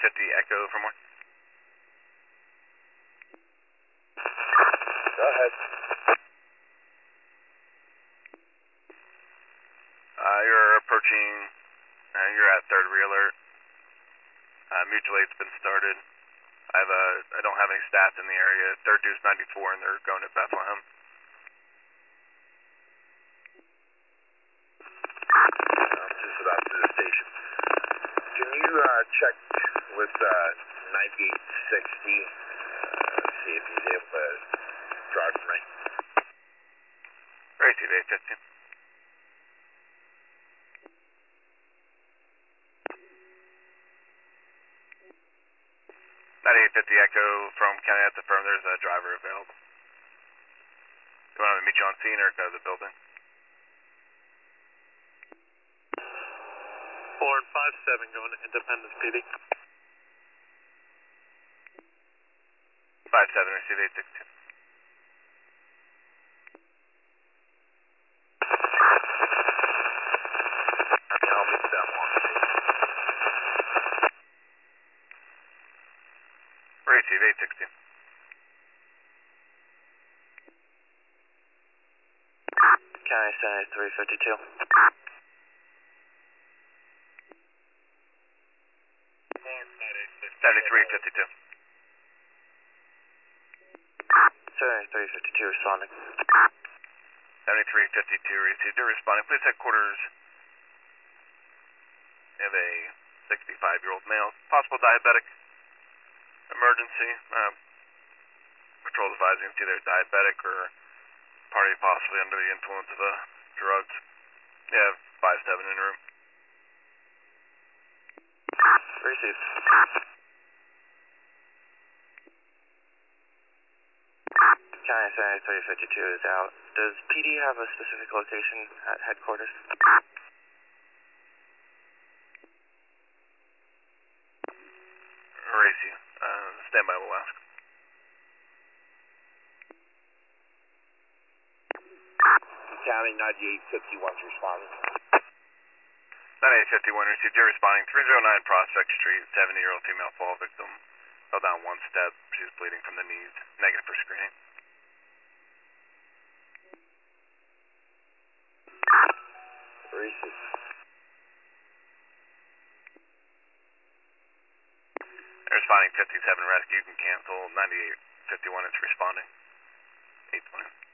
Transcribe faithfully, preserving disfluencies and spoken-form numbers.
fifty Echo for more. Go ahead. Uh, you're approaching, uh, you're at third re-alert. Uh, mutual aid's been started. I have a, I don't have any stats in the area. Third deuce ninety-four and they're going to Bethlehem. I'm just about to the station. Can you uh, check with uh, ninety-eight sixty, uh, see if he's able to drive for me? Receive eight fifty. ninety-eight fifty Echo from County at the firm. There's a driver available. You want to meet you on scene or go to the building? four and five seven going to Independence P D. five seven, receive eight six two. Okay, I'll meet them on station. Receive eight six two. County Center three fifty-two. seventy-three fifty-two. Center three fifty-two responding. seventy-three fifty-two received. You're responding. Please headquarters. You have a sixty-five-year-old male, possible diabetic emergency. Um, patrol advising it's either diabetic or party possibly under the influence of uh, drugs. You have five seven in room. Received. County Center three fifty-two is out. Does P D have a specific location at headquarters? Racy. Uh, stand by, we'll ask. County ninety-eight fifty-one's responding. ninety-eight fifty-one received. You're responding. three oh nine Prospect Street. seventy-year-old female fall victim. Fell down one step. She's bleeding from the knees. Negative for screening. Receive. Responding fifty-seven rescue. You can cancel. ninety-eight fifty-one is responding. eight twenty.